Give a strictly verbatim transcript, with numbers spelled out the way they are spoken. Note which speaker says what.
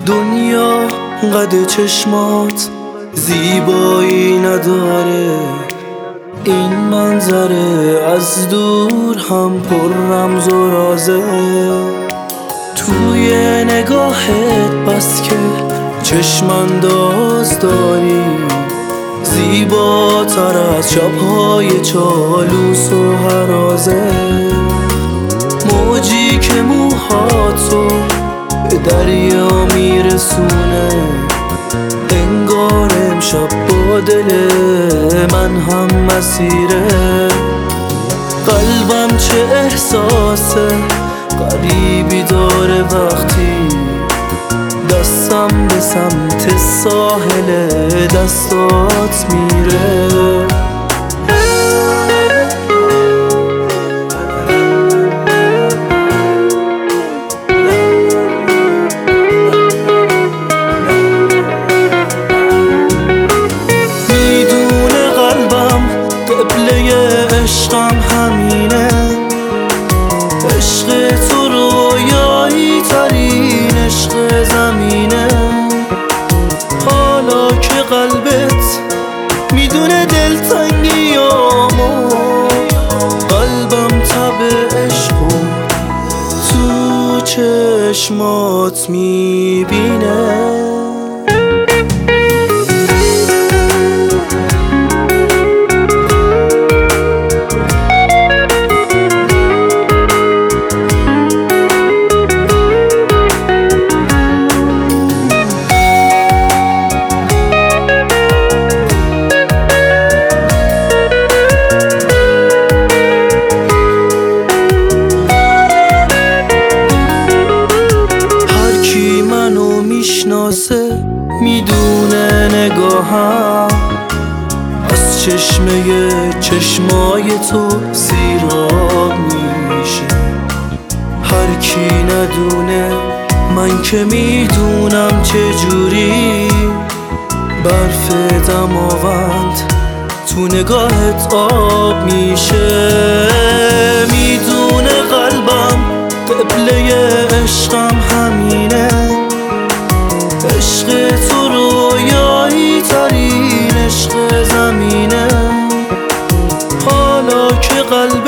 Speaker 1: دنیا قد چشمات زیبایی نداره، این منظره از دور هم پر رمز و رازه. توی نگاهت بس که چشم انداز داری، زیباتر از شبهای چالوس و هرازه. موجی که موهاتو به دریا میرسونه، انگار امشب با دل من هم مسیره. قلبم چه احساس غریبی داره وقتی دستم به سمت ساحل دستات میره. عشقم همینه، عشق تو رویایی ترین عشق زمینه. حالا که قلبت میدونه دلتنگیامو، قلبم تب عشقو تو چشمات میبینه. میشناسه میدونه نگاهم از چشمه چشمای تو سیراب میشه. هر کی ندونه من که میدونم چجوری برف دماوند تو نگاهت آب میشه. میدونه قلبم قبله عشقم همینه، عشق تو رویایی ترین عشق زمینه. حالا که قلب